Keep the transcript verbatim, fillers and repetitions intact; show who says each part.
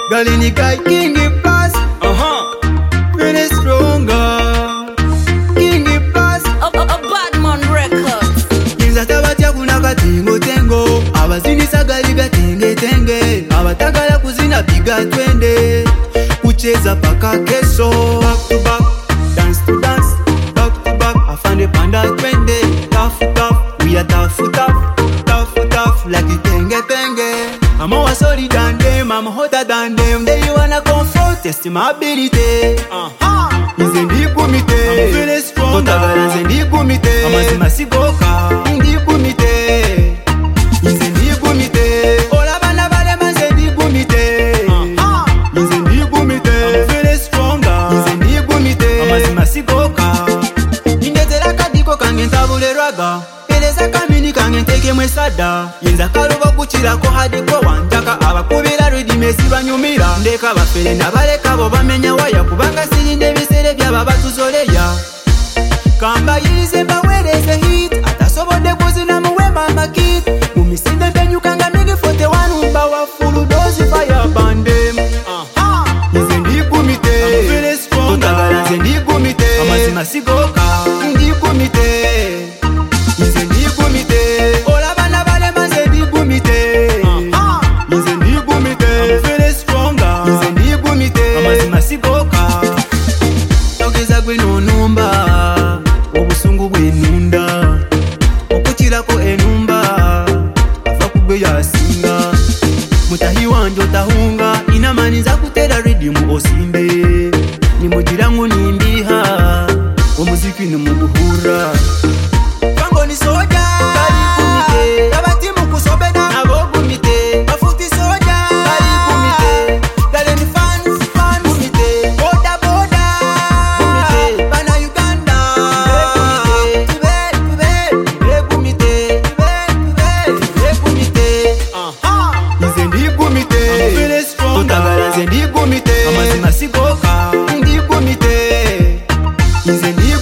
Speaker 1: Galini guy King Plus.
Speaker 2: Uh-huh.
Speaker 1: Very stronger. King Plus.
Speaker 3: A, a, a Badman Records.
Speaker 1: Inzata batya kunaka tingo tengo. Abazinisa gali gatenge tenge. Abatagala kuzina piga twende. Kucheza paka keso. Back to back, dance to dance. Back to back, afande panda twende. Tough tough, we are tough tough. Tough tough, like tenge tenge. I'm more sorry than them, I'm hotter than them. They wanna confront, test my ability.
Speaker 2: Uh-huh.
Speaker 1: Nze ndikumite, I'm feeling strong. Kotagala nze ndikumite, amazima sigoka. Ndikumite, nze ndikumite. Ola bana balema nze ndikumite. Nze ndikumite, I'm feeling stronger. Nze ndikumite, amazima sigoka. Indezera kadiko kange ntabuleraga. Pereza kamini kange nteke mwesada. Yenza kaluba kuchirako hadiko wanjaka. Abakubira rudimesi banyumira. Ndeka bafere nabaleka bo bamenya waya. Kubanga sirinde bisere byaba batuzoleya. Kamba yize mbawereze hit. Atasobode kuzina muwe mama kid. Mumisinde mbenyukanga migi fote wanu mba wa fulu dozi fire bandem. Nze ndikumite, I'm feeling stronger. Kotagala nze ndikumite, amazima sigoka. Ndikumite, nze ndikumite. Ola bana balema nze ndikumite. Nze ndikumite, I'm feeling stronger. Nze ndikumite, amazima sigoka. Togeza gwe nonumba, obusungu bwenunda. Okukirako enumba, ava kugwe yasinga. Mutahi wanje otahunga, inamani za kutera ridimu osimbe. Nimugira ngu nimbiha, omuziki nimuguhura. Kango ni soja, kari kumite. Kabati mukusobeda, nabo kumite. Bafuti soja, kari kumite. Galeni fans, fans kumite. Boda boda, kumite. Bana Uganda, kumite. Tube, tube, tube kumite. Tube, tube, tube kumite. Nze ndikumite, I'm feeling stronger. Kotagala nze ndikumite, amazima sigoka. Ndikumite, nze ndikumite.